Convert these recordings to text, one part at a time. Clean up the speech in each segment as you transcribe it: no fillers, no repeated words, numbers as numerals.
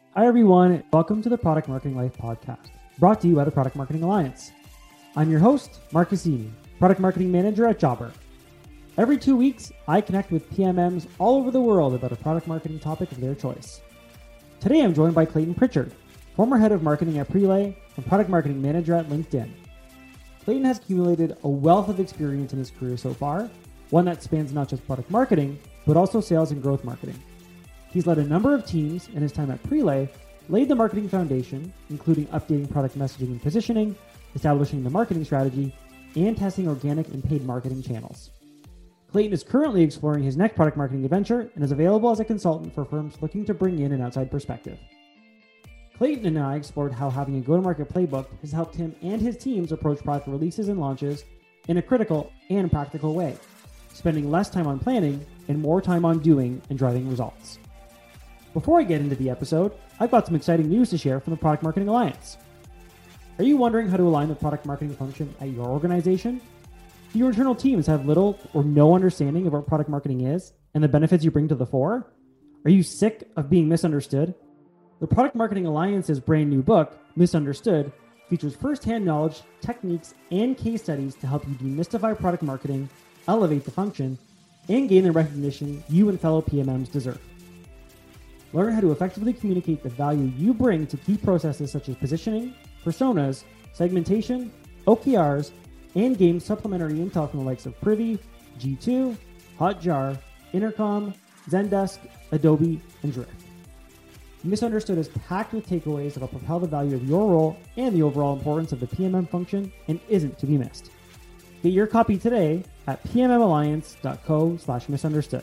Hi, everyone. Welcome to the Product Marketing Life podcast, brought to you by the Product Marketing Alliance. I'm your host, Mark Cassini, Product Marketing Manager at Jobber. Every 2 weeks, I connect with PMMs all over the world about a product marketing topic of their choice. Today, I'm joined by Clayton Pritchard, former head of marketing at Prelay and product marketing manager at LinkedIn. Clayton has accumulated a wealth of experience in his career so far, one that spans not just product marketing, but also sales and growth marketing. He's led a number of teams, and his time at Prelay laid the marketing foundation, including updating product messaging and positioning, establishing the marketing strategy, and testing organic and paid marketing channels. Clayton is currently exploring his next product marketing adventure and is available as a consultant for firms looking to bring in an outside perspective. Clayton and I explored how having a go-to-market playbook has helped him and his teams approach product releases and launches in a critical and practical way, spending less time on planning and more time on doing and driving results. Before I get into the episode, I've got some exciting news to share from the Product Marketing Alliance. Are you wondering how to align the product marketing function at your organization? Do your internal teams have little or no understanding of what product marketing is and the benefits you bring to the fore? Are you sick of being misunderstood? The Product Marketing Alliance's brand new book, Misunderstood, features firsthand knowledge, techniques, and case studies to help you demystify product marketing, elevate the function, and gain the recognition you and fellow PMMs deserve. Learn how to effectively communicate the value you bring to key processes such as positioning, personas, segmentation, OKRs, and gain supplementary intel from the likes of Privy, G2, Hotjar, Intercom, Zendesk, Adobe, and Drift. Misunderstood is packed with takeaways that will propel the value of your role and the overall importance of the PMM function and isn't to be missed. Get your copy today at pmmalliance.co/misunderstood.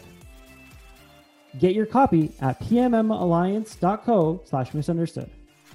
Get your copy at pmmalliance.co/misunderstood.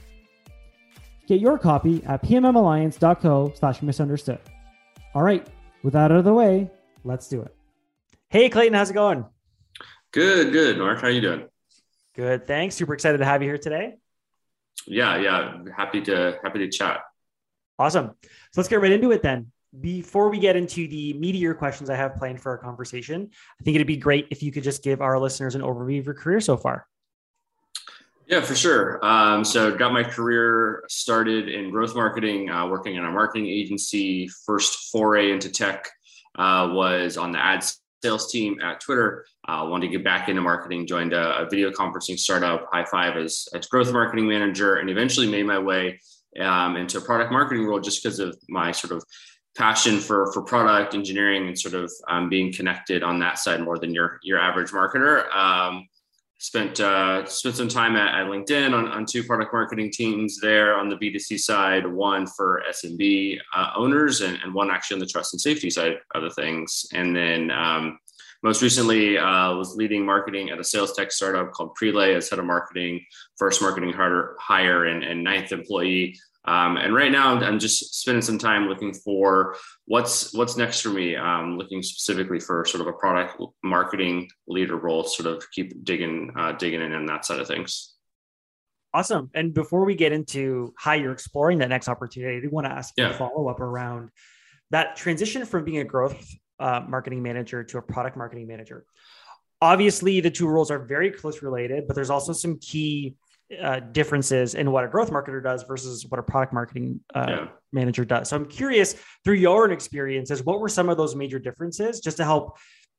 Get your copy at pmmalliance.co/misunderstood. All right, with that out of the way, let's do it. Hey, Clayton, how's it going? Good. Mark, how you doing? Good, thanks. Super excited to have you here today. Yeah. Happy to chat. Awesome. So let's get right into it then. Before we get into the meatier questions I have planned for our conversation, I think it'd be great if you could just give our listeners an overview of your career so far. Yeah, for sure. So got my career started in growth marketing, working in a marketing agency. First foray into tech was on the ad sales team at Twitter. Wanted to get back into marketing, joined a video conferencing startup, High5 as growth marketing manager, and eventually made my way into a product marketing role just because of my sort of passion for product engineering and sort of being connected on that side more than your average marketer. Spent some time at LinkedIn on two product marketing teams there on the B2C side, one for SMB owners and one actually on the trust and safety side of the things. And then most recently was leading marketing at a sales tech startup called Prelay as head of marketing, first marketing hire and ninth employee. And right now I'm just spending some time looking for what's next for me. Looking specifically for sort of a product marketing leader role, sort of keep digging in on that side of things. Awesome. And before we get into how you're exploring that next opportunity, I do want to ask you a follow-up around that transition from being a growth marketing manager to a product marketing manager. Obviously, the two roles are very close related, but there's also some key differences in what a growth marketer does versus what a product marketing manager does. So I'm curious, through your own experiences, what were some of those major differences, just to help,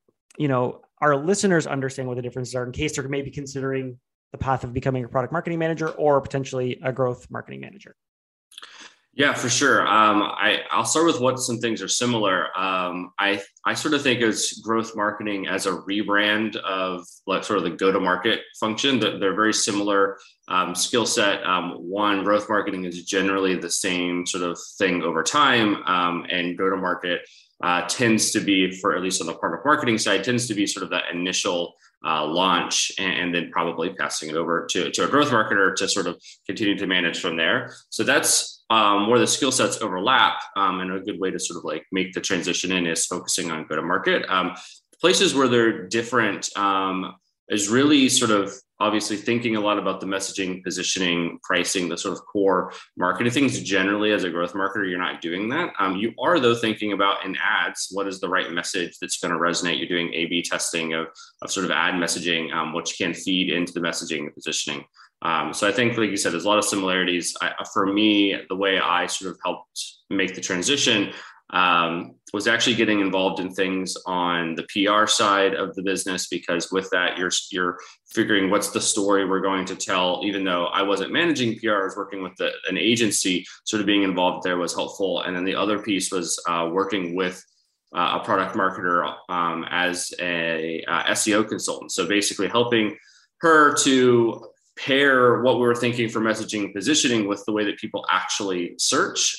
our listeners understand what the differences are in case they're maybe considering the path of becoming a product marketing manager or potentially a growth marketing manager? Yeah, for sure. I'll start with what some things are similar. I sort of think of growth marketing as a rebrand of like sort of the go-to-market function. They're very similar skill set. One, growth marketing is generally the same sort of thing over time, and go-to-market tends to be, for at least on the product marketing side, tends to be sort of that initial launch and then probably passing it over to a growth marketer to sort of continue to manage from there. So that's where the skill sets overlap, and a good way to sort of like make the transition in is focusing on go-to-market. Places where they're different is really sort of obviously thinking a lot about the messaging, positioning, pricing, the sort of core marketing things. Generally, as a growth marketer, you're not doing that. You are, though, thinking about in ads, what is the right message that's going to resonate? You're doing A/B testing of sort of ad messaging, which can feed into the messaging and positioning. So I think, like you said, there's a lot of similarities. For me, the way I sort of helped make the transition was actually getting involved in things on the PR side of the business, because with that, you're figuring what's the story we're going to tell. Even though I wasn't managing PR, I was working with an agency, sort of being involved there was helpful. And then the other piece was working with a product marketer as a SEO consultant. So basically helping her to pair what we were thinking for messaging and positioning with the way that people actually search.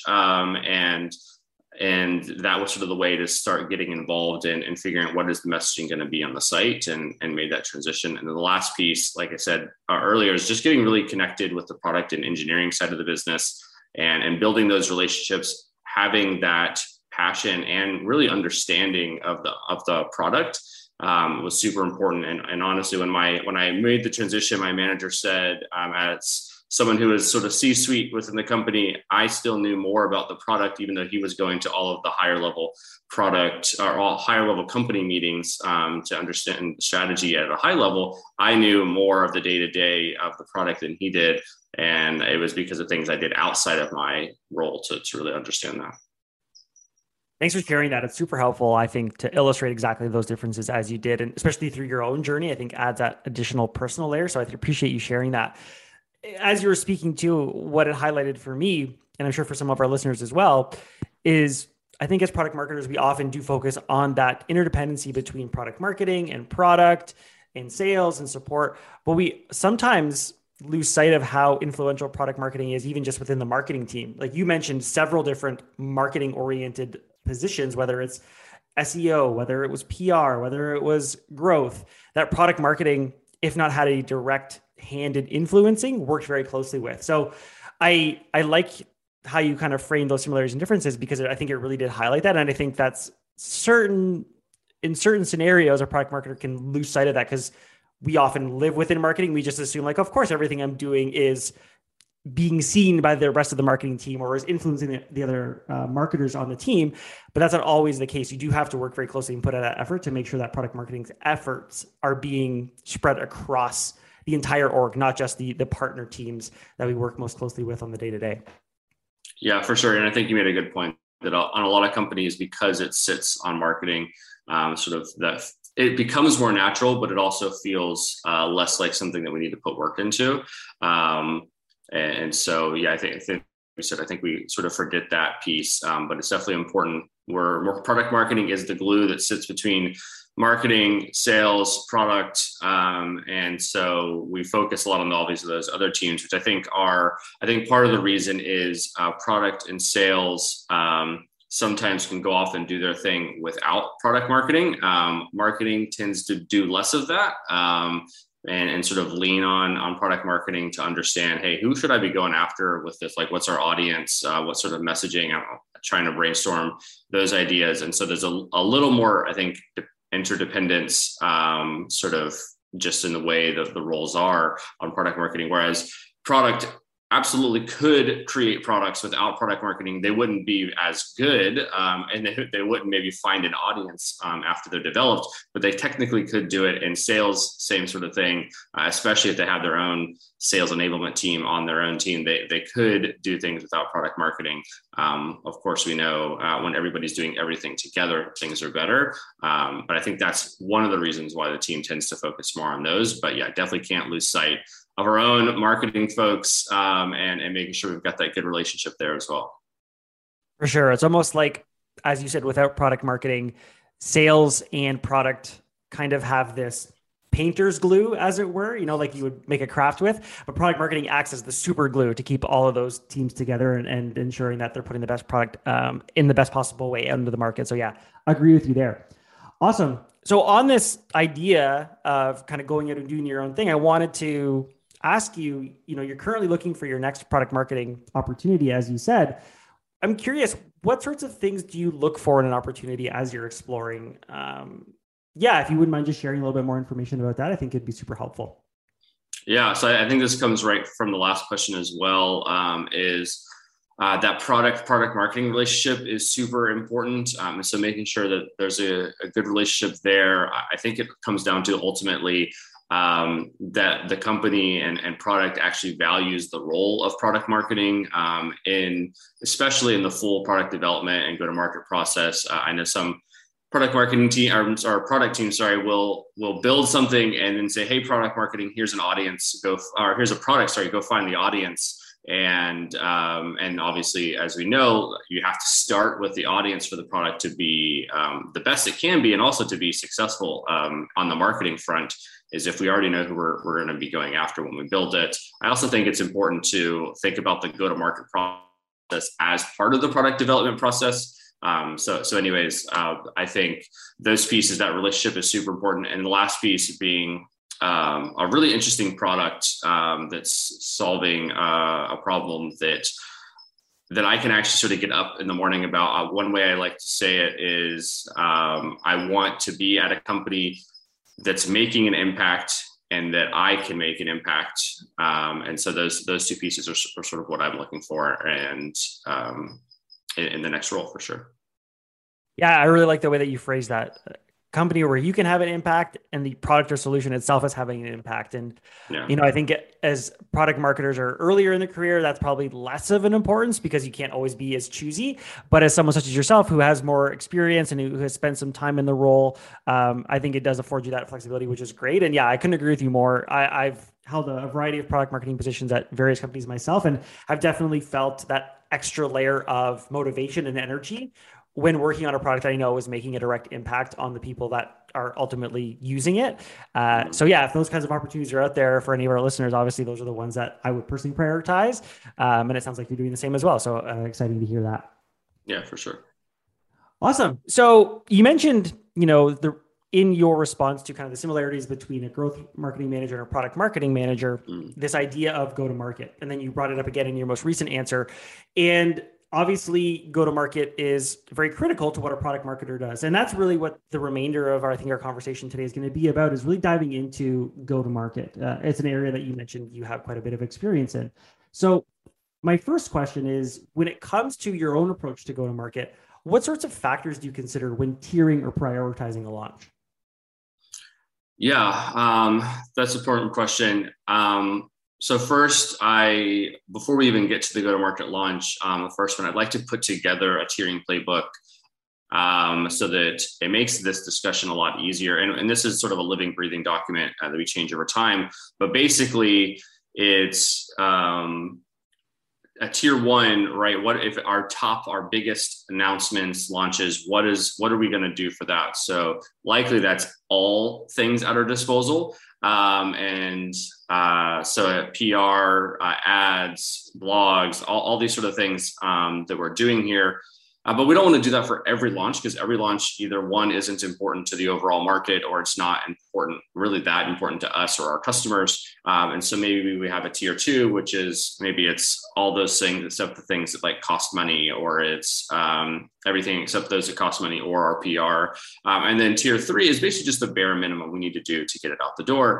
And that was sort of the way to start getting involved in figuring out what is the messaging going to be on the site, and made that transition. And then the last piece, like I said earlier, is just getting really connected with the product and engineering side of the business, and building those relationships, having that passion and really understanding of the product was super important. And honestly, when I made the transition, my manager said, as someone who is sort of C-suite within the company, I still knew more about the product, even though he was going to all of the higher level product or all higher level company meetings to understand strategy at a high level. I knew more of the day-to-day of the product than he did. And it was because of things I did outside of my role to really understand that. Thanks for sharing that. It's super helpful, I think, to illustrate exactly those differences as you did, and especially through your own journey, I think adds that additional personal layer. So I appreciate you sharing that. As you were speaking to, what it highlighted for me, and I'm sure for some of our listeners as well, is I think as product marketers, we often do focus on that interdependency between product marketing and product and sales and support, but we sometimes lose sight of how influential product marketing is, even just within the marketing team. Like you mentioned, several different marketing oriented positions, whether it's SEO, whether it was PR, whether it was growth, that product marketing, if not had a direct hand in influencing, worked very closely with. So I like how you kind of frame those similarities and differences, because I think it really did highlight that. And I think that's in certain scenarios, a product marketer can lose sight of that, because we often live within marketing. We just assume like, of course, everything I'm doing is being seen by the rest of the marketing team or is influencing the other marketers on the team. But that's not always the case. You do have to work very closely and put out that effort to make sure that product marketing's efforts are being spread across the entire org, not just the partner teams that we work most closely with on the day-to-day. Yeah, for sure. And I think you made a good point that on a lot of companies, because it sits on marketing, sort of that it becomes more natural, but it also feels less like something that we need to put work into. And so, yeah, I think we sort of forget that piece, but it's definitely important. Where product marketing is the glue that sits between marketing, sales, product. And so we focus a lot on all those other teams, which I think part of the reason is product and sales sometimes can go off and do their thing without product marketing. Marketing tends to do less of that. And sort of lean on product marketing to understand, hey, who should I be going after with this? Like, what's our audience? What sort of messaging? I'm trying to brainstorm those ideas. And so there's a little more, I think, interdependence, sort of just in the way that the roles are on product marketing. Whereas product absolutely could create products without product marketing. They wouldn't be as good, and they wouldn't maybe find an audience after they're developed, but they technically could do it. In sales, same sort of thing, especially if they have their own sales enablement team on their own team, they could do things without product marketing. Of course, we know when everybody's doing everything together, things are better. But I think that's one of the reasons why the team tends to focus more on those. But yeah, definitely can't lose sight of our own marketing folks, and making sure we've got that good relationship there as well. For sure. It's almost like, as you said, without product marketing, sales and product kind of have this painter's glue, as it were, like you would make a craft with, but product marketing acts as the super glue to keep all of those teams together and ensuring that they're putting the best product in the best possible way out into the market. So yeah, I agree with you there. Awesome. So on this idea of kind of going out and doing your own thing, I wanted to ask you, you're currently looking for your next product marketing opportunity, as you said. I'm curious, what sorts of things do you look for in an opportunity as you're exploring? If you wouldn't mind just sharing a little bit more information about that, I think it'd be super helpful. Yeah, so I think this comes right from the last question as well, is that product marketing relationship is super important. And so making sure that there's a good relationship there. I think it comes down to ultimately that the company and product actually values the role of product marketing, especially in the full product development and go-to-market process. I know some product marketing team or product team, will build something and then say, hey, product marketing, here's an audience, here's a product, go find the audience. And obviously, as we know, you have to start with the audience for the product to be the best it can be, and also to be successful on the marketing front, is if we already know who we're going to be going after when we build it. I also think it's important to think about the go-to-market process as part of the product development process. So anyways, I think those pieces, that relationship is super important. And the last piece being a really interesting product that's solving a problem that I can actually sort of get up in the morning about. One way I like to say it is I want to be at a company that's making an impact and that I can make an impact. And so those two pieces are sort of what I'm looking for, and in the next role for sure. Yeah, I really like the way that you phrase that. Company where you can have an impact and the product or solution itself is having an impact. And, I think as product marketers are earlier in the career, that's probably less of an importance because you can't always be as choosy. But as someone such as yourself who has more experience and who has spent some time in the role, I think it does afford you that flexibility, which is great. And yeah, I couldn't agree with you more. I've held a variety of product marketing positions at various companies myself, and I've definitely felt that extra layer of motivation and energy when working on a product that I know is making a direct impact on the people that are ultimately using it. So yeah, if those kinds of opportunities are out there for any of our listeners, obviously those are the ones that I would personally prioritize. And it sounds like you're doing the same as well. So exciting to hear that. Yeah, for sure. Awesome. So you mentioned, in your response to kind of the similarities between a growth marketing manager and a product marketing manager, this idea of go-to-market. And then you brought it up again in your most recent answer. And obviously, go-to-market is very critical to what a product marketer does. And that's really what the remainder of our conversation today is going to be about, is really diving into go-to-market. It's an area that you mentioned you have quite a bit of experience in. So my first question is, when it comes to your own approach to go-to-market, what sorts of factors do you consider when tiering or prioritizing a launch? Yeah, that's an important question. So first, before we even get to the go-to-market launch, the first one, I'd like to put together a tiering playbook so that it makes this discussion a lot easier. And this is sort of a living, breathing document that we change over time. But basically, it's a tier one, right? What if our biggest announcements, launches, what are we going to do for that? So likely that's all things at our disposal. So PR, ads, blogs, all these sort of things that we're doing here. But we don't want to do that for every launch, because every launch, either one, isn't important to the overall market, or it's not really that important to us or our customers. And so maybe we have a tier two, which is maybe it's all those things except the things that like cost money, or it's everything except those that cost money, or our PR. And then tier three is basically just the bare minimum we need to do to get it out the door.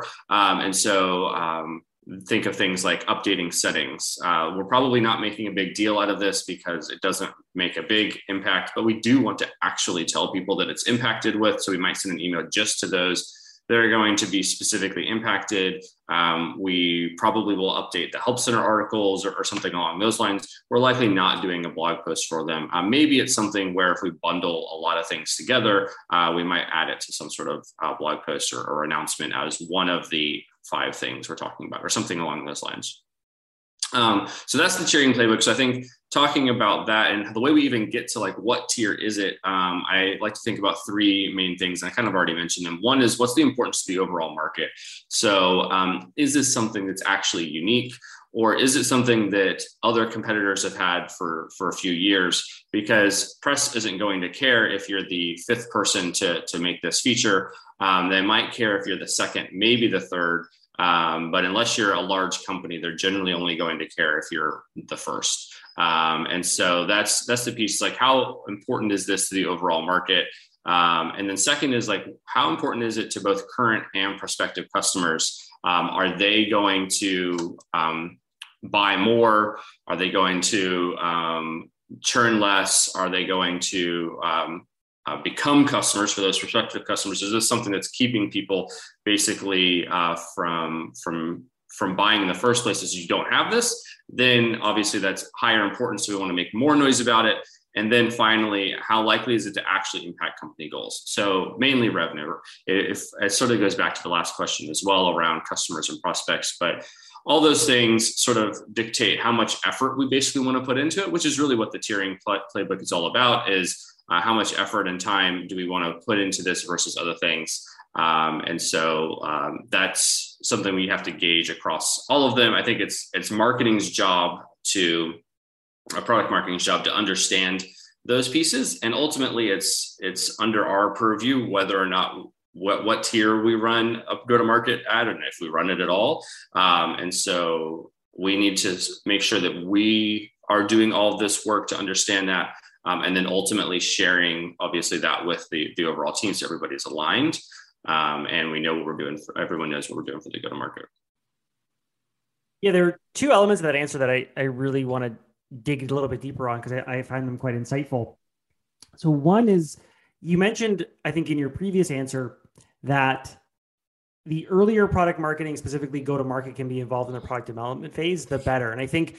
Think of things like updating settings. We're probably not making a big deal out of this because it doesn't make a big impact, but we do want to actually tell people that it's impacted with. So we might send an email just to those that are going to be specifically impacted. We probably will update the Help Center articles or something along those lines. We're likely not doing a blog post for them. Maybe it's something where if we bundle a lot of things together, we might add it to some sort of blog post or announcement as one of the 5 things we're talking about, or something along those lines. So that's the tiering playbook. So I think talking about that and the way we even get to like what tier is it, I like to think about 3 main things. I kind of already mentioned them. One is, what's the importance to the overall market? So is this something that's actually unique, or is it something that other competitors have had for a few years? Because press isn't going to care if you're the 5th person to make this feature. They might care if you're the 2nd, maybe the 3rd. But unless you're a large company, they're generally only going to care if you're the 1st. And so that's the piece, like how important is this to the overall market? And then second is like, how important is it to both current and prospective customers? Are they going to buy more? Are they going to churn less? Are they going to become customers for those prospective customers? Is this something that's keeping people basically from buying in the first place? Is you don't have this, then obviously that's higher importance. So we want to make more noise about it. And then finally, how likely is it to actually impact company goals? So mainly revenue. If it sort of goes back to the last question as well around customers and prospects, but all those things sort of dictate how much effort we basically want to put into it, which is really what the tiering playbook is all about, is how much effort and time do we want to put into this versus other things. And so that's something we have to gauge across all of them. I think it's marketing's job a product marketing's job to understand those pieces. And ultimately it's under our purview whether or not what tier we run a go-to-market ad, and if we run it at all. And so we need to make sure that we are doing all of this work to understand that. And then ultimately sharing, obviously, that with the overall team so everybody's aligned. And we know what we're doing. Everyone knows what we're doing for the go-to-market. Yeah, there are two elements of that answer that I really want to dig a little bit deeper on, because I find them quite insightful. So one is, you mentioned, I think in your previous answer, that the earlier product marketing, specifically go-to-market, can be involved in the product development phase, the better. And I think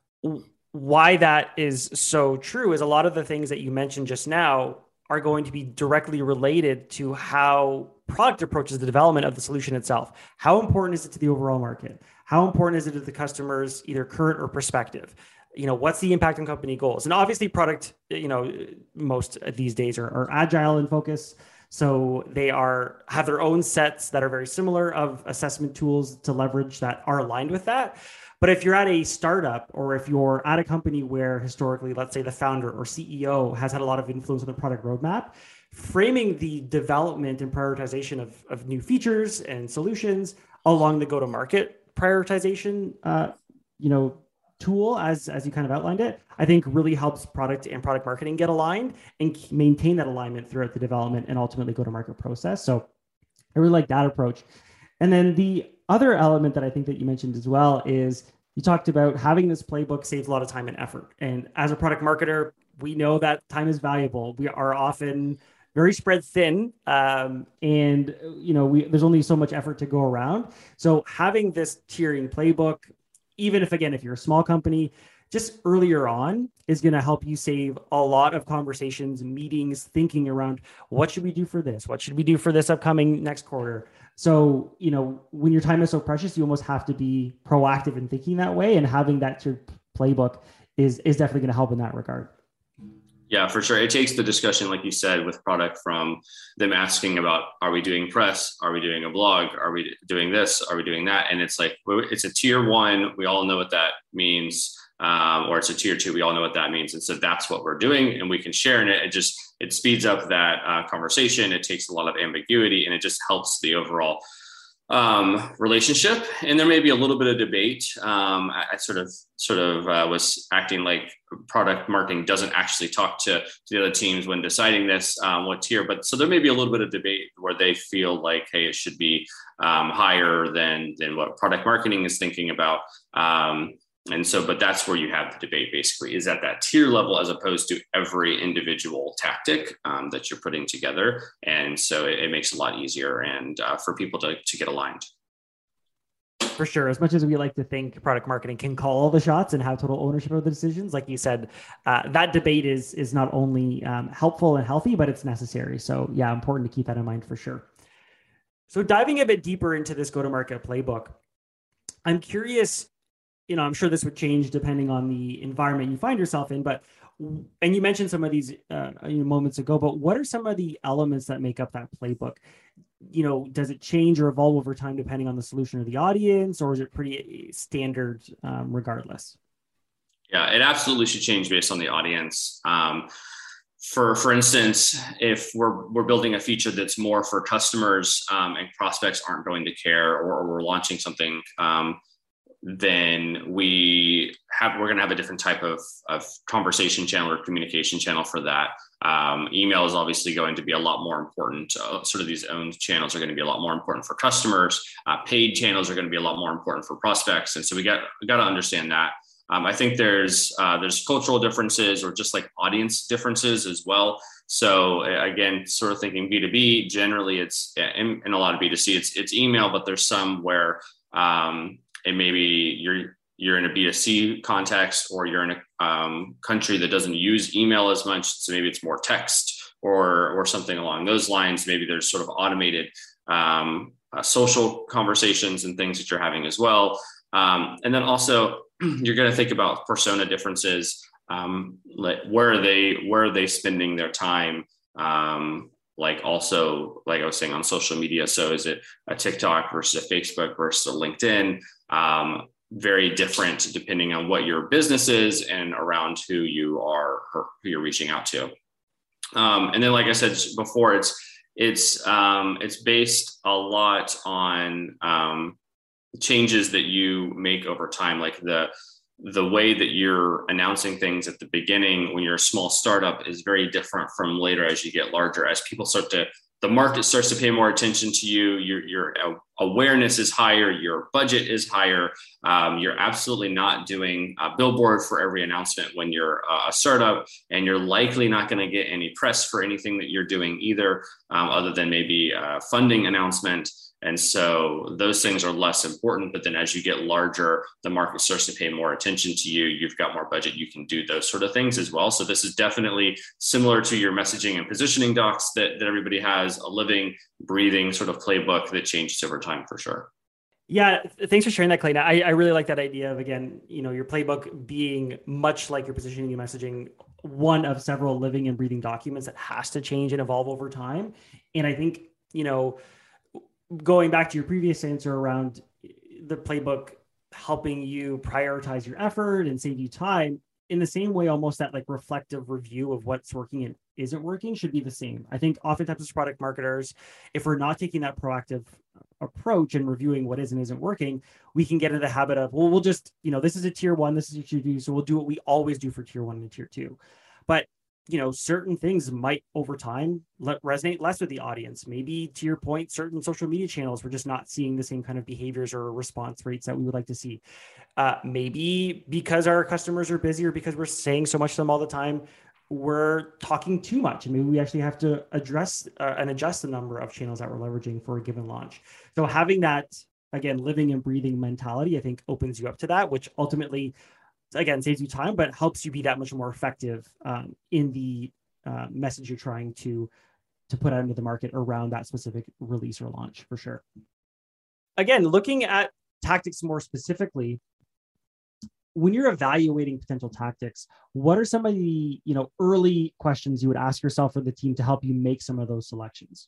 why that is so true is a lot of the things that you mentioned just now are going to be directly related to how product approaches the development of the solution itself. How important is it to the overall market? How important is it to the customers, either current or prospective? What's the impact on company goals? And obviously product, most these days are agile in focus. So they have their own sets that are very similar of assessment tools to leverage that are aligned with that. But if you're at a startup, or if you're at a company where historically, let's say the founder or CEO has had a lot of influence on the product roadmap, framing the development and prioritization of new features and solutions along the go-to-market prioritization, tool, as you kind of outlined it, I think really helps product and product marketing get aligned and maintain that alignment throughout the development and ultimately go-to-market process. So I really like that approach. And then the other element that I think that you mentioned as well is you talked about having this playbook saves a lot of time and effort. And as a product marketer, we know that time is valuable. We are often very spread thin, and there's only so much effort to go around. So having this tiering playbook, even if you're a small company, just earlier on is going to help you save a lot of conversations, meetings, thinking around what should we do for this? What should we do for this upcoming next quarter? So, when your time is so precious, you almost have to be proactive in thinking that way, and having that tier playbook is definitely going to help in that regard. Yeah, for sure. It takes the discussion, like you said, with product from them asking about, are we doing press? Are we doing a blog? Are we doing this? Are we doing that? And it's like, it's a tier 1. We all know what that means. Or it's a tier 2. We all know what that means. And so that's what we're doing, and we can share in it. It speeds up that conversation. It takes a lot of ambiguity, and it just helps the overall relationship. And there may be a little bit of debate. I sort of was acting like product marketing doesn't actually talk to the other teams when deciding this, what tier, but so there may be a little bit of debate where they feel like, hey, it should be higher than what product marketing is thinking about. But that's where you have the debate, basically, is at that tier level as opposed to every individual tactic that you're putting together. And so it makes it a lot easier and for people to get aligned. For sure. As much as we like to think product marketing can call all the shots and have total ownership of the decisions, like you said, that debate is not only helpful and healthy, but it's necessary. So yeah, important to keep that in mind for sure. So diving a bit deeper into this go-to-market playbook, I'm curious, I'm sure this would change depending on the environment you find yourself in, and you mentioned some of these moments ago, but what are some of the elements that make up that playbook? Does it change or evolve over time depending on the solution or the audience, or is it pretty standard regardless? Yeah, it absolutely should change based on the audience. For instance, if we're building a feature that's more for customers and prospects aren't going to care, or we're launching something, then we're going to have a different type of conversation channel or communication channel for that. Email is obviously going to be a lot more important. Sort of these owned channels are going to be a lot more important for customers. Paid channels are going to be a lot more important for prospects. And so we got to understand that. I think there's cultural differences or just like audience differences as well. So again, sort of thinking B2B, generally it's in a lot of B2C, it's email, but there's some where it maybe you're in a B2C context, or you're in a country that doesn't use email as much. So maybe it's more text or something along those lines. Maybe there's sort of automated social conversations and things that you're having as well. And then also you're going to think about persona differences. Like where are they spending their time? Like also, like I was saying, on social media. So is it a TikTok versus a Facebook versus a LinkedIn? Very different depending on what your business is and around who you're reaching out to. And then, like I said before, it's based a lot on changes that you make over time, like the way that you're announcing things at the beginning when you're a small startup is very different from later as you get larger. As people the market starts to pay more attention to you, your awareness is higher, your budget is higher. You're absolutely not doing a billboard for every announcement when you're a startup, and you're likely not going to get any press for anything that you're doing either, other than maybe a funding announcement. And so those things are less important. But then as you get larger, the market starts to pay more attention to you. You've got more budget. You can do those sort of things as well. So this is definitely similar to your messaging and positioning docs that everybody has, a living, breathing sort of playbook that changes over time for sure. Yeah, thanks for sharing that, Clayton. I really like that idea of, again, your playbook being much like your positioning and messaging, one of several living and breathing documents that has to change and evolve over time. And I think, going back to your previous answer around the playbook helping you prioritize your effort and save you time, in the same way, almost that like reflective review of what's working and isn't working should be the same. I think oftentimes as product marketers, if we're not taking that proactive approach and reviewing what is and isn't working, we can get into the habit of, well, we'll just, this is a tier 1, this is a tier 2, so we'll do what we always do for tier 1 and tier 2. But certain things might over time resonate less with the audience. Maybe, to your point, certain social media channels, we're just not seeing the same kind of behaviors or response rates that we would like to see. Maybe because our customers are busy, or because we're saying so much to them all the time, we're talking too much. And maybe we actually have to address and adjust the number of channels that we're leveraging for a given launch. So having that, again, living and breathing mentality, I think opens you up to that, which ultimately, again, saves you time, but helps you be that much more effective in the message you're trying to put out into the market around that specific release or launch, for sure. Again, looking at tactics more specifically, when you're evaluating potential tactics, what are some of the early questions you would ask yourself or the team to help you make some of those selections?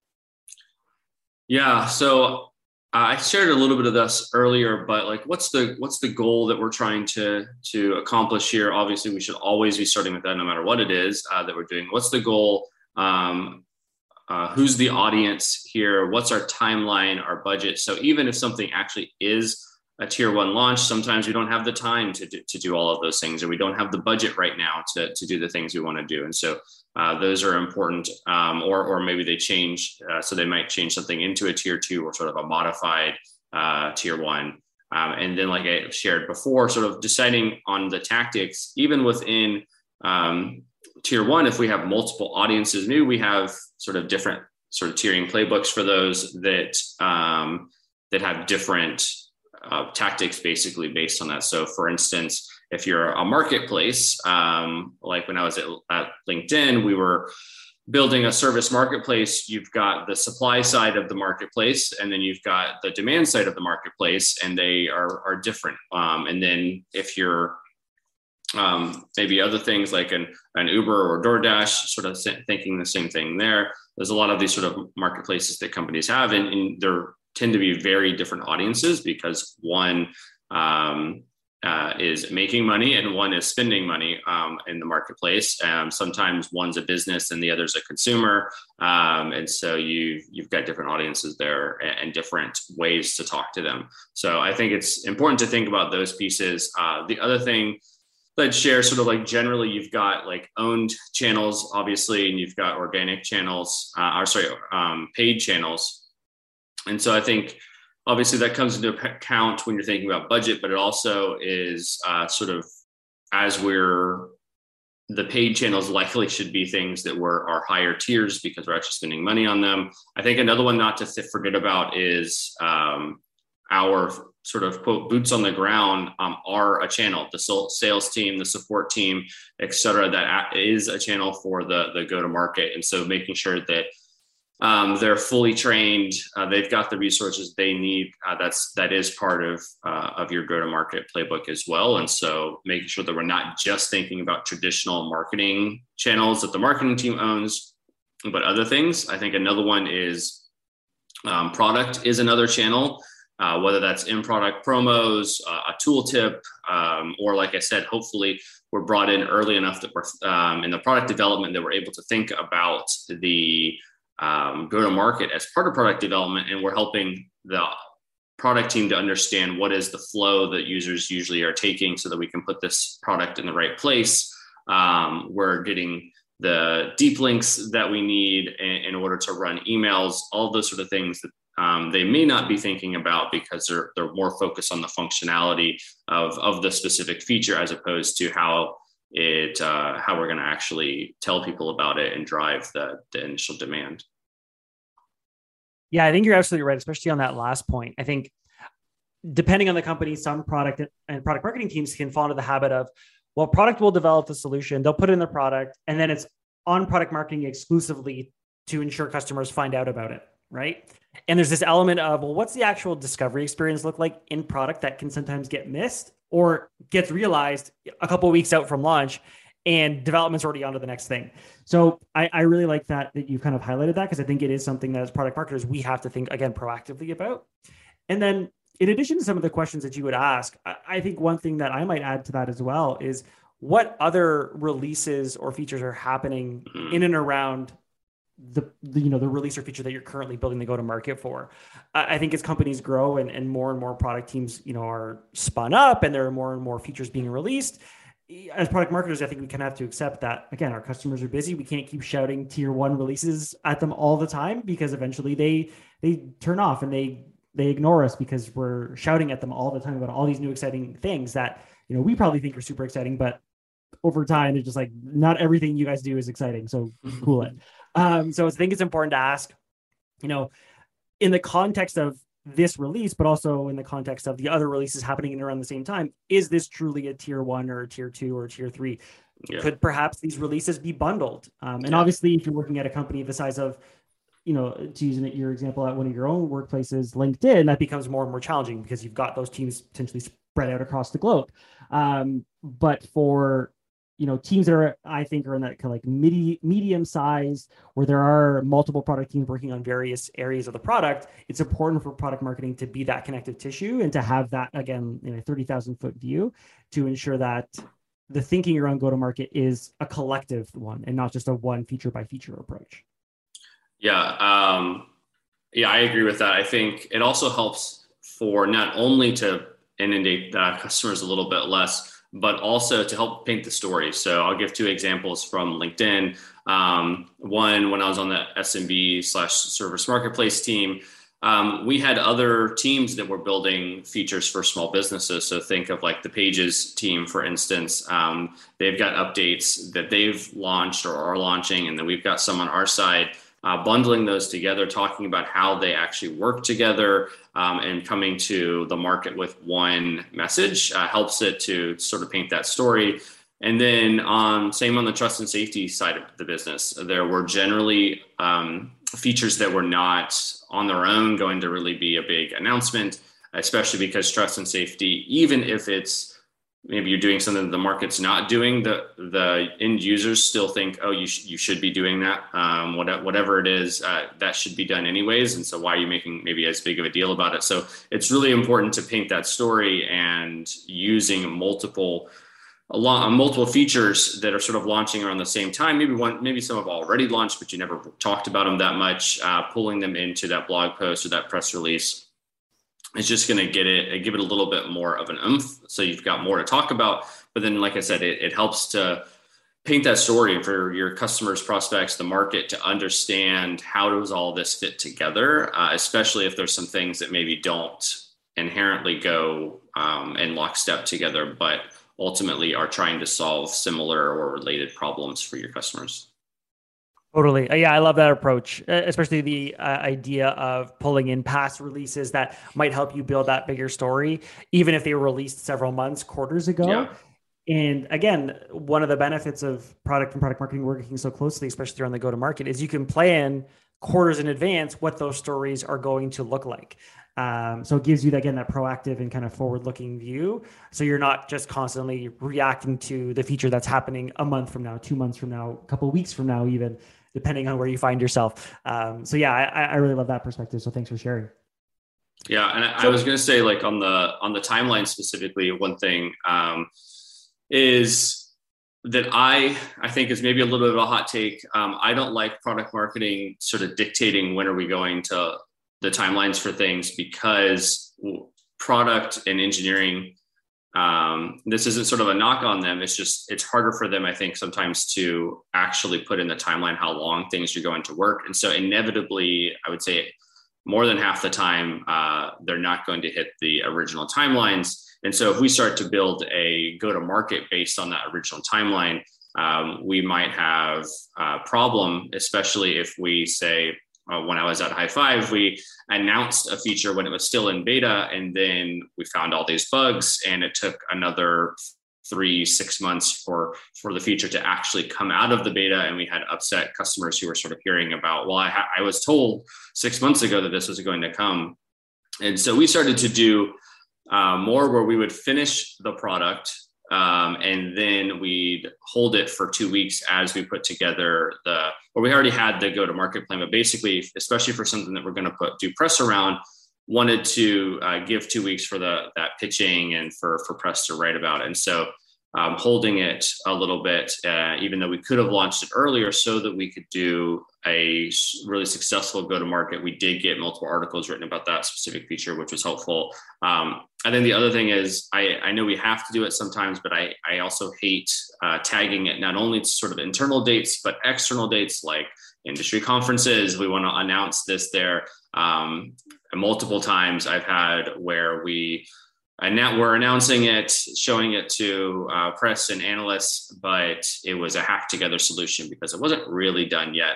Yeah, so I shared a little bit of this earlier, but like, what's the goal that we're trying to accomplish here? Obviously, we should always be starting with that, no matter what it is that we're doing. What's the goal? Who's the audience here? What's our timeline, our budget? So even if something actually is a tier 1 launch, sometimes we don't have the time to do all of those things, or we don't have the budget right now to do the things we want to do. And so those are important, or maybe they change. So they might change something into a tier 2 or sort of a modified tier 1. And then, like I shared before, sort of deciding on the tactics, even within tier 1, if we have multiple audiences, maybe we have sort of different sort of tiering playbooks for those that have different tactics basically based on that. So for instance, if you're a marketplace, like when I was at LinkedIn, we were building a service marketplace. You've got the supply side of the marketplace, and then you've got the demand side of the marketplace, and they are different. And then if you're maybe other things like an Uber or DoorDash, sort of thinking the same thing there. There's a lot of these sort of marketplaces that companies have, and they're tend to be very different audiences, because one is making money and one is spending money in the marketplace. Sometimes one's a business and the other's a consumer. And so you've got different audiences there and different ways to talk to them. So I think it's important to think about those pieces. The other thing I'd share, sort of like generally, you've got like owned channels, obviously, and you've got organic channels, paid channels. And so I think Obviously, that comes into account when you're thinking about budget, but it also is sort of as the paid channels likely should be things that are higher tiers because we're actually spending money on them. I think another one not to forget about is our sort of quote boots on the ground are a channel. The sales team, the support team, et cetera, that is a channel for the go to market. And so making sure that they're fully trained. They've got the resources they need. That is part of your go-to-market playbook as well. And so making sure that we're not just thinking about traditional marketing channels that the marketing team owns, but other things. I think another one is product is another channel, whether that's in-product promos, a tooltip, or like I said, hopefully we're brought in early enough that we're in the product development that we're able to think about the go to market as part of product development, and we're helping the product team to understand what is the flow that users usually are taking so that we can put this product in the right place. We're getting the deep links that we need in order to run emails, all those sort of things that they may not be thinking about because they're more focused on the functionality of the specific feature as opposed to how we're going to actually tell people about it and drive the initial demand. Yeah, I think you're absolutely right, especially on that last point. I think depending on the company, some product and product marketing teams can fall into the habit of, well, product will develop the solution, they'll put it in the product, and then it's on product marketing exclusively to ensure customers find out about it, right? And there's this element of, well, what's the actual discovery experience look like in product that can sometimes get missed or gets realized a couple of weeks out from launch and development's already on to the next thing. So I really like that you've kind of highlighted that, because I think it is something that as product marketers, we have to think, again, proactively about. And then in addition to some of the questions that you would ask, I think one thing that I might add to that as well is what other releases or features are happening in and around the release or feature that you're currently building the go-to-market for. I think as companies grow and more product teams, are spun up and there are more and more features being released, as product marketers, I think we kind of have to accept that, again, our customers are busy. We can't keep shouting tier 1 releases at them all the time, because eventually they turn off and they ignore us because we're shouting at them all the time about all these new exciting things that, we probably think are super exciting, but over time, they're just like, not everything you guys do is exciting. So cool it. So I think it's important to ask, in the context of this release, but also in the context of the other releases happening in around the same time, is this truly a tier 1 or a tier 2 or a tier 3? Yeah. Could perhaps these releases be bundled? And obviously, if you're working at a company the size of, to use your example at one of your own workplaces, LinkedIn, that becomes more and more challenging because you've got those teams potentially spread out across the globe. But for teams that are, I think, are in that kind of like medium size, where there are multiple product teams working on various areas of the product, it's important for product marketing to be that connective tissue and to have that, again, in a 30,000 foot view, to ensure that the thinking around go-to-market is a collective one and not just a one feature by feature approach. Yeah. I agree with that. I think it also helps for not only to inundate customers a little bit less, but also to help paint the story. So I'll give 2 examples from LinkedIn. One, when I was on the SMB/service marketplace team, we had other teams that were building features for small businesses. So think of like the Pages team, for instance. They've got updates that they've launched or are launching, and then we've got some on our side. Bundling those together, talking about how they actually work together, and coming to the market with one message helps it to sort of paint that story. And then same on the trust and safety side of the business. There were generally features that were not on their own going to really be a big announcement, especially because trust and safety, even if it's maybe you're doing something that the market's not doing, the end users still think, oh, you should be doing that. Whatever it is, that should be done anyways. And so why are you making maybe as big of a deal about it? So it's really important to paint that story, and using multiple features that are sort of launching around the same time. Maybe some have already launched, but you never talked about them that much. Pulling them into that blog post or that press release, it's just going to give it a little bit more of an oomph. So you've got more to talk about. But then, like I said, it helps to paint that story and for your customers, prospects, the market to understand how does all this fit together, especially if there's some things that maybe don't inherently go in lockstep together, but ultimately are trying to solve similar or related problems for your customers. Totally. Yeah, I love that approach, especially the idea of pulling in past releases that might help you build that bigger story, even if they were released several months, quarters ago. Yeah. And again, one of the benefits of product and product marketing working so closely, especially on the go-to-market, is you can plan quarters in advance what those stories are going to look like. So it gives you, again, that proactive and kind of forward-looking view. So you're not just constantly reacting to the feature that's happening a month from now, 2 months from now, a couple of weeks from now, even depending on where you find yourself. So yeah, I really love that perspective. So thanks for sharing. Yeah, and I was going to say, like on the timeline specifically, one thing is that I think is maybe a little bit of a hot take. I don't like product marketing sort of dictating when are we going to the timelines for things, because product and engineering, this isn't sort of a knock on them. It's harder for them, I think, sometimes to actually put in the timeline how long things are going to work. And so inevitably, I would say more than half the time, they're not going to hit the original timelines. And so if we start to build a go-to-market based on that original timeline, we might have a problem, especially if we say, when I was at High Five, we announced a feature when it was still in beta, and then we found all these bugs, and it took another 3-6 months for the feature to actually come out of the beta. And we had upset customers who were sort of hearing about, well, I was told 6 months ago that this was going to come. And so we started to do more where we would finish the product, and then we'd hold it for 2 weeks as we put together we already had the go-to-market plan, but basically, especially for something that we're going to do press around, wanted to give 2 weeks for that pitching and for press to write about it. And so holding it a little bit, even though we could have launched it earlier so that we could do a really successful go-to-market. We did get multiple articles written about that specific feature, which was helpful. And then the other thing is, I know we have to do it sometimes, but I also hate tagging it not only to sort of internal dates, but external dates like industry conferences. We want to announce this there. Multiple times I've had where we're announcing it, showing it to press and analysts, but it was a hack together solution because it wasn't really done yet.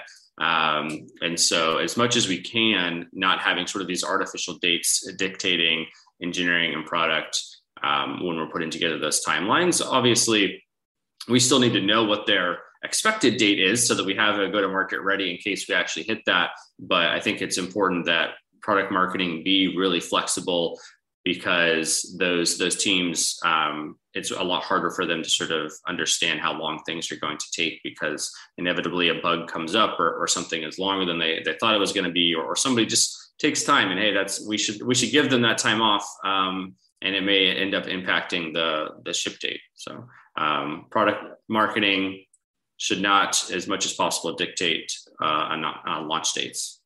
And so as much as we can, not having sort of these artificial dates dictating engineering and product when we're putting together those timelines. Obviously, we still need to know what their expected date is so that we have a go-to-market ready in case we actually hit that. But I think it's important that product marketing be really flexible, because those teams, it's a lot harder for them to sort of understand how long things are going to take, because inevitably a bug comes up or something is longer than they thought it was going to be, or somebody just takes time, and hey, we should give them that time off, and it may end up impacting the ship date. So product marketing should not, as much as possible, dictate on launch dates.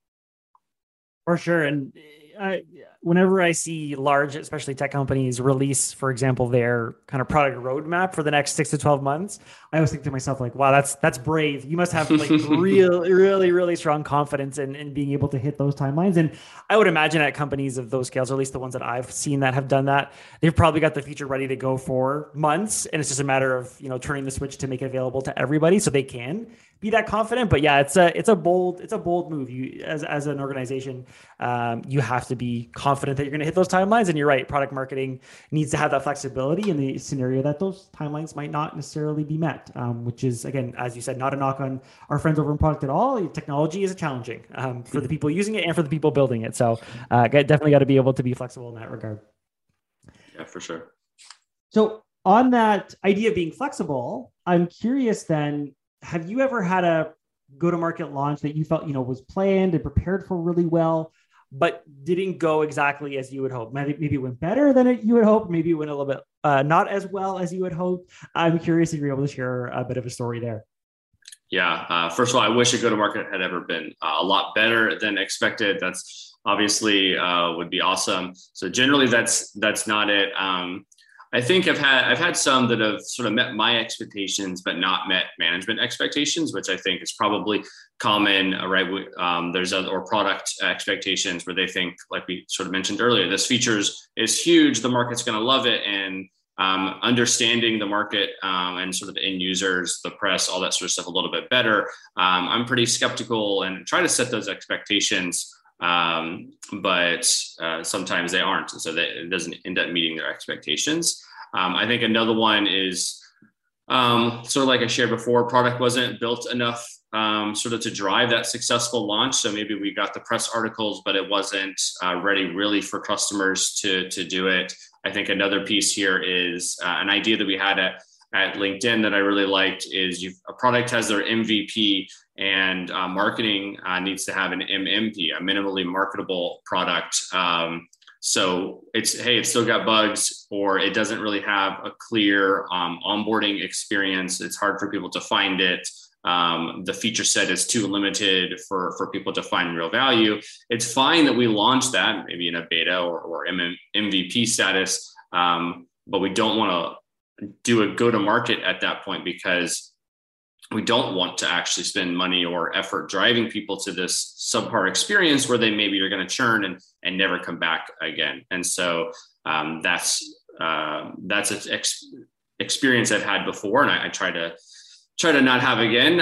For sure. And whenever I see large, especially tech companies, release, for example, their kind of product roadmap for the next 6 to 12 months, I always think to myself, like, wow, that's brave. You must have like really strong confidence in being able to hit those timelines. And I would imagine at companies of those scales, or at least the ones that I've seen that have done that, they've probably got the feature ready to go for months. And it's just a matter of, turning the switch to make it available to everybody so they can be that confident. But yeah, it's a bold move. You, as an organization, you have to be confident that you're going to hit those timelines. And you're right, product marketing needs to have that flexibility in the scenario that those timelines might not necessarily be met, which is, again, as you said, not a knock on our friends over in product at all. Technology is challenging for the people using it and for the people building it. So definitely got to be able to be flexible in that regard. Yeah, for sure. So on that idea of being flexible, I'm curious then, have you ever had a go-to-market launch that you felt, was planned and prepared for really well, but didn't go exactly as you would hope? Maybe it went better than you would hope. Maybe it went a little bit not as well as you would hope. I'm curious if you're able to share a bit of a story there. Yeah. First of all, I wish a go-to-market had ever been a lot better than expected. That's obviously would be awesome. So generally that's not it. I think I've had some that have sort of met my expectations, but not met management expectations, which I think is probably common, right? There's other or product expectations where they think, like we sort of mentioned earlier, this features is huge, the market's going to love it, and understanding the market and sort of the end users, the press, all that sort of stuff a little bit better. I'm pretty skeptical and try to set those expectations. But sometimes they aren't. And so it doesn't end up meeting their expectations. I think another one is sort of like I shared before, product wasn't built enough sort of to drive that successful launch. So maybe we got the press articles, but it wasn't ready really for customers to do it. I think another piece here is an idea that we had at LinkedIn that I really liked is a product has their MVP and marketing needs to have an MMP, a minimally marketable product. So it's still got bugs, or it doesn't really have a clear onboarding experience. It's hard for people to find it. The feature set is too limited for people to find real value. It's fine that we launch that maybe in a beta or MVP status, but we don't want to do a go-to-market at that point because we don't want to actually spend money or effort driving people to this subpar experience where they maybe are going to churn and never come back again. And so that's an experience I've had before, and I try to not have again.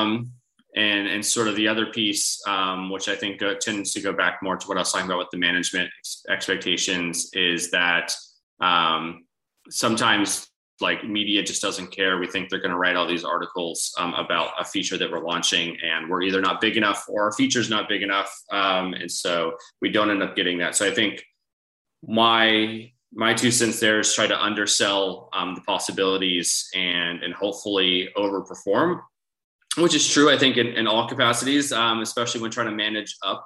And sort of the other piece, which I think tends to go back more to what I was talking about with the management expectations, is that sometimes like media just doesn't care. We think they're going to write all these articles about a feature that we're launching, and we're either not big enough or our feature's not big enough. And so we don't end up getting that. So I think my 2 cents there is try to undersell the possibilities and hopefully overperform, which is true, I think, in all capacities, especially when trying to manage up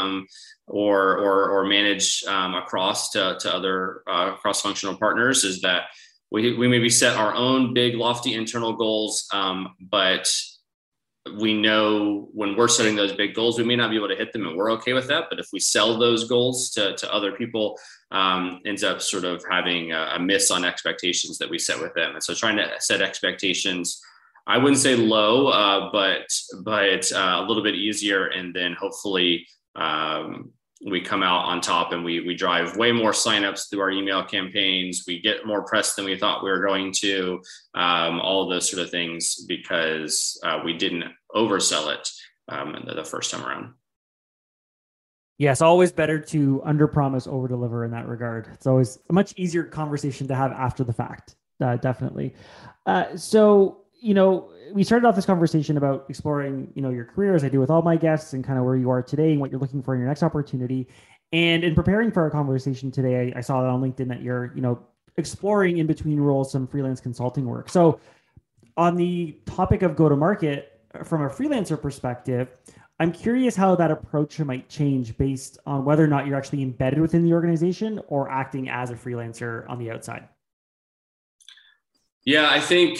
or manage across to other cross-functional partners, is that we maybe set our own big, lofty internal goals, but we know when we're setting those big goals, we may not be able to hit them, and we're okay with that. But if we sell those goals to other people, ends up sort of having a miss on expectations that we set with them. And so trying to set expectations, I wouldn't say low, but a little bit easier. And then hopefully we come out on top and we drive way more signups through our email campaigns. We get more press than we thought we were going to, all of those sort of things, because we didn't oversell it the first time around. Yes, always better to underpromise, overdeliver in that regard. It's always a much easier conversation to have after the fact, definitely. So, we started off this conversation about exploring, your career, as I do with all my guests, and kind of where you are today and what you're looking for in your next opportunity. And in preparing for our conversation today, I saw that on LinkedIn that you're, exploring in between roles some freelance consulting work. So on the topic of go-to-market from a freelancer perspective, I'm curious how that approach might change based on whether or not you're actually embedded within the organization or acting as a freelancer on the outside. Yeah, I think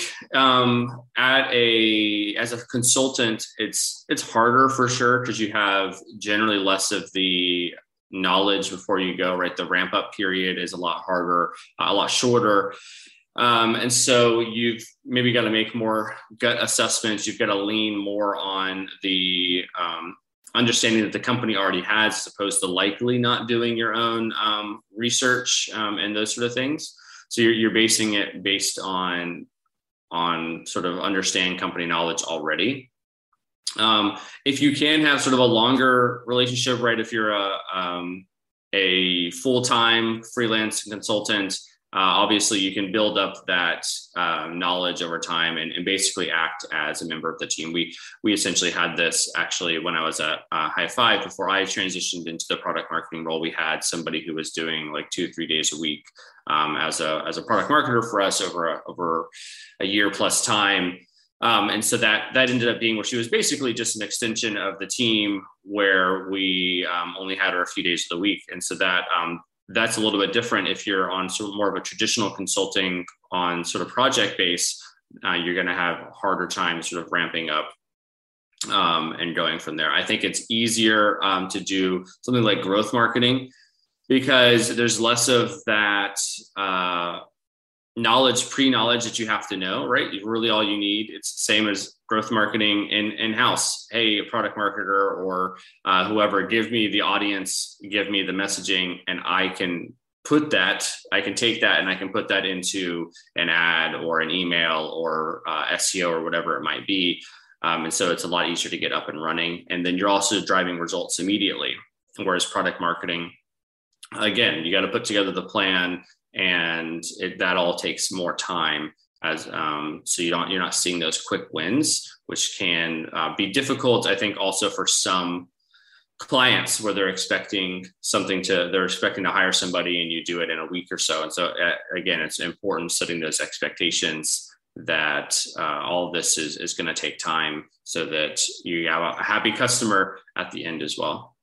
as a consultant, it's harder for sure, because you have generally less of the knowledge before you go, right? The ramp up period is a lot harder, a lot shorter. And so you've maybe got to make more gut assessments. You've got to lean more on the understanding that the company already has, as opposed to likely not doing your own research and those sort of things. So you're basing it based on sort of understanding company knowledge already. If you can have sort of a longer relationship, right? If you're a full-time freelance consultant, obviously you can build up that knowledge over time and basically act as a member of the team. We essentially had this actually when I was at High Five. Before I transitioned into the product marketing role, we had somebody who was doing like 2-3 days a week as a product marketer for us over a year plus time. And so that ended up being where she was basically just an extension of the team, where we only had her a few days of the week. And so that's a little bit different. If you're on sort of more of a traditional consulting on sort of project base, you're going to have a harder time sort of ramping up and going from there. I think it's easier to do something like growth marketing, because there's less of that pre-knowledge that you have to know, right? Really all you need. It's the same as growth marketing in-house. Hey, a product marketer or whoever, give me the audience, give me the messaging, and I can take that and I can put that into an ad or an email or SEO or whatever it might be. And so it's a lot easier to get up and running. And then you're also driving results immediately. Whereas product marketing, again, you got to put together the plan, and that all takes more time. So you're not seeing those quick wins, which can be difficult, I think, also for some clients where they're expecting to hire somebody and you do it in a week or so. And so again, it's important setting those expectations that all of this is going to take time so that you have a happy customer at the end as well.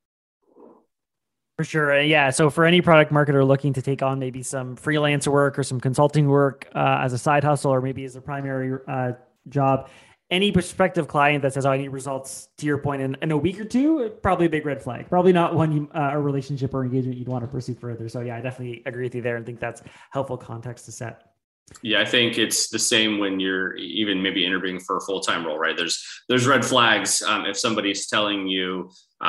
For sure. Yeah. So for any product marketer looking to take on maybe some freelance work or some consulting work as a side hustle, or maybe as a primary job, any prospective client that says, oh, I need results, to your point, in a week or two, probably a big red flag. Probably not one a relationship or engagement you'd want to pursue further. So yeah, I definitely agree with you there and think that's helpful context to set. Yeah, I think it's the same when you're even maybe interviewing for a full-time role, right? There's red flags. If somebody's telling you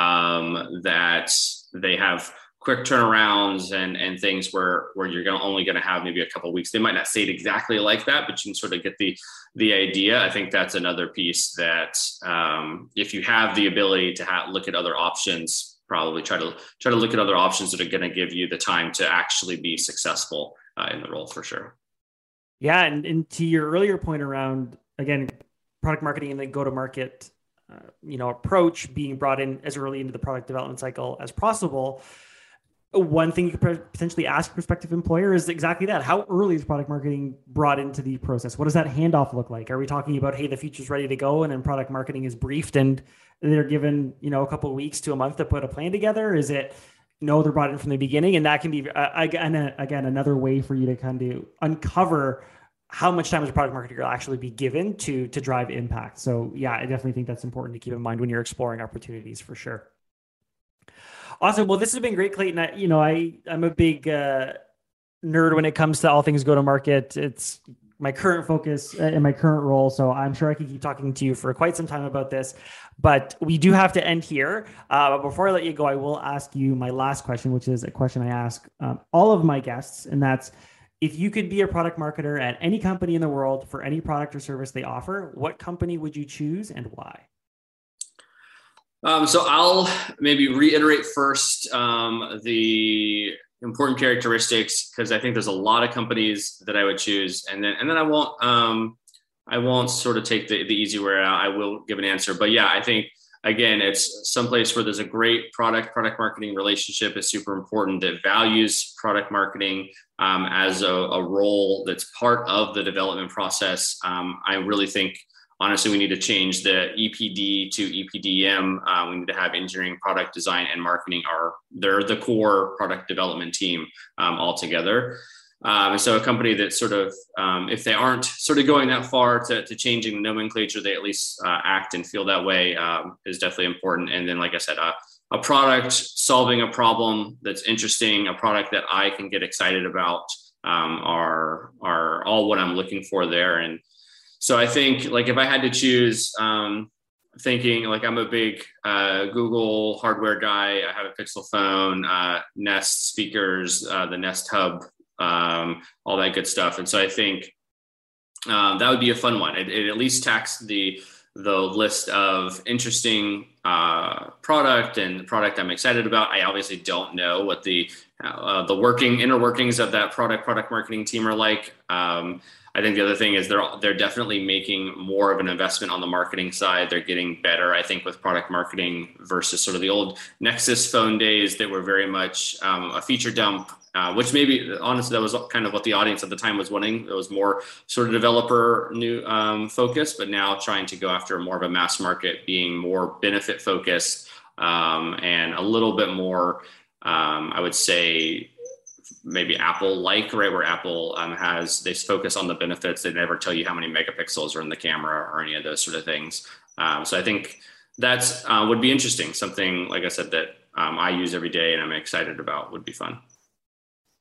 that they have quick turnarounds and things where you're only going to have maybe a couple of weeks, they might not say it exactly like that, but you can sort of get the idea. I think that's another piece that if you have the ability to look at other options, probably try to look at other options that are going to give you the time to actually be successful in the role, for sure. Yeah. And to your earlier point around, again, product marketing and the go-to-market, approach being brought in as early into the product development cycle as possible. One thing you could potentially ask a prospective employer is exactly that. How early is product marketing brought into the process? What does that handoff look like? Are we talking about, hey, the feature's ready to go and then product marketing is briefed and they're given, a couple of weeks to a month to put a plan together? Is it, no, they're brought in from the beginning? And that can be, again, another way for you to kind of uncover how much time as a product marketer will actually be given to drive impact. So yeah, I definitely think that's important to keep in mind when you're exploring opportunities, for sure. Awesome. Well, this has been great, Clayton. I'm a big nerd when it comes to all things go-to-market. It's my current focus in my current role. So I'm sure I could keep talking to you for quite some time about this, but we do have to end here. But before I let you go, I will ask you my last question, which is a question I ask all of my guests. And that's, if you could be a product marketer at any company in the world for any product or service they offer, what company would you choose and why? So I'll maybe reiterate first the important characteristics, because I think there's a lot of companies that I would choose, and then I won't sort of take the easy way out. I will give an answer, but yeah, I think again, it's someplace where there's a great product marketing relationship is super important, that values product marketing as a role that's part of the development process. I really think, honestly, we need to change the EPD to EPDM. We need to have engineering, product design, and marketing they're the core product development team all together. And so a company that sort of, if they aren't sort of going that far to changing the nomenclature, they at least act and feel that way is definitely important. And then, like I said, a product solving a problem that's interesting, a product that I can get excited about are all what I'm looking for there. And so I think, like, if I had to choose, thinking like I'm a big Google hardware guy. I have a Pixel phone, Nest speakers, the Nest Hub, all that good stuff. And so I think that would be a fun one. It at least tax the list of interesting product and the product I'm excited about. I obviously don't know what the inner workings of that product marketing team are like. I think the other thing is they're definitely making more of an investment on the marketing side. They're getting better, I think, with product marketing versus sort of the old Nexus phone days that were very much a feature dump, which maybe honestly that was kind of what the audience at the time was wanting. It was more sort of developer new focus, but now trying to go after more of a mass market, being more benefit focused and a little bit more, I would say, maybe Apple-like, right? Where Apple they focus on the benefits. They never tell you how many megapixels are in the camera or any of those sort of things. So I think that's would be interesting. Something, like I said, that I use every day and I'm excited about would be fun.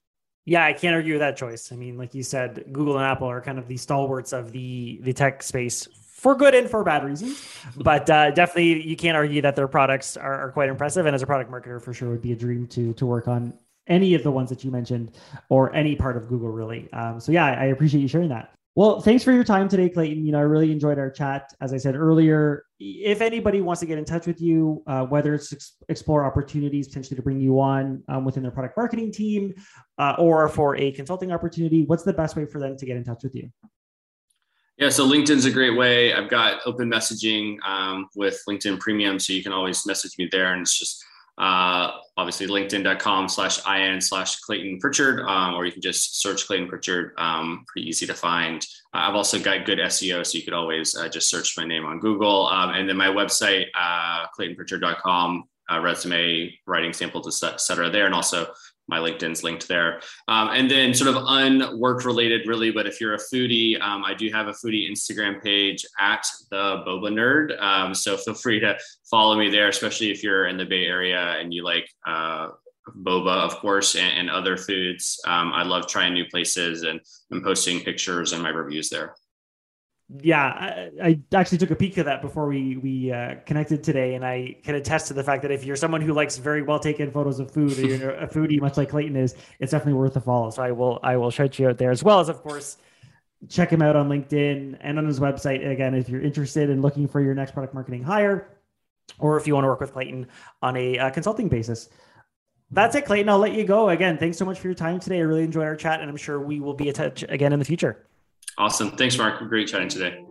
Yeah, I can't argue with that choice. I mean, like you said, Google and Apple are kind of the stalwarts of the tech space for good and for bad reasons. But definitely, you can't argue that their products are quite impressive. And as a product marketer, for sure, would be a dream to work on any of the ones that you mentioned or any part of Google, really. So yeah, I appreciate you sharing that. Well, thanks for your time today, Clayton. I really enjoyed our chat. As I said earlier, if anybody wants to get in touch with you, whether it's explore opportunities potentially to bring you on within their product marketing team or for a consulting opportunity, what's the best way for them to get in touch with you? Yeah, so LinkedIn's a great way. I've got open messaging with LinkedIn Premium, so you can always message me there. And it's just obviously linkedin.com/in/Clayton Pritchard, or you can just search Clayton Pritchard. Pretty easy to find. I've also got good SEO, so you could always just search my name on Google. And then my website, claytonpritchard.com, resume, writing samples, et cetera there. And also my LinkedIn's linked there. And then sort of unwork related really, but if you're a foodie, I do have a foodie Instagram page at the Boba Nerd. So feel free to follow me there, especially if you're in the Bay Area and you like boba, of course, and other foods. I love trying new places and posting pictures and my reviews there. Yeah, I actually took a peek at that before we connected today, and I can attest to the fact that if you're someone who likes very well taken photos of food, or you're a foodie much like Clayton is, it's definitely worth a follow. So I will shout you out there, as well as, of course, check him out on LinkedIn and on his website. Again, if you're interested in looking for your next product marketing hire, or if you want to work with Clayton on a consulting basis. That's it, Clayton. I'll let you go. Again, thanks so much for your time today. I really enjoyed our chat, and I'm sure we will be in touch again in the future. Awesome. Thanks, Mark. Great chatting today.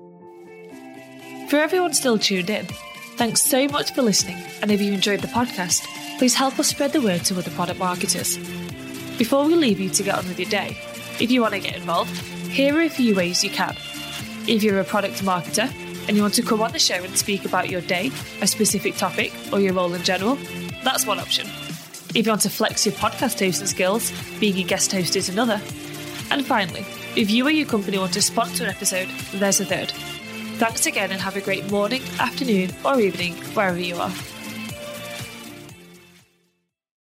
For everyone still tuned in, thanks so much for listening. And if you enjoyed the podcast, please help us spread the word to other product marketers. Before we leave you to get on with your day, if you want to get involved, here are a few ways you can. If you're a product marketer and you want to come on the show and speak about your day, a specific topic, or your role in general, that's one option. If you want to flex your podcast hosting skills, being a guest host is another. And finally, if you or your company want to sponsor an episode, there's a third. Thanks again and have a great morning, afternoon, or evening, wherever you are.